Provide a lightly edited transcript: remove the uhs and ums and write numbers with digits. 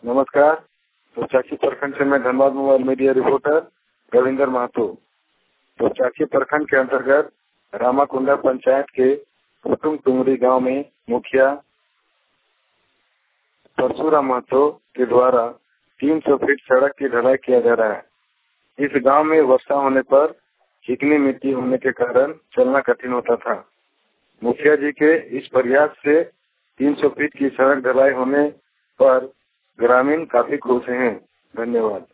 नमस्कार। तो चाकी प्रखंड से मैं Dhanbad mobile media reporter Ravinder Mahto. तो चाकी प्रखंड के अंतर्गत रामाकुंडा पंचायत के कुटुम टुंगरी गांव में मुखिया परशुराम महतो के द्वारा 300 फीट सड़क की ढलाई किया जा रहा है। इस गांव में वर्षा होने पर चिकनी मिट्टी होने के कारण चलना कठिन होता था। मुखिया जी के इस प्रयास से 300 फीट की सड़क ढलाई होने पर ग्रामीण काफी खुश हैं। धन्यवाद।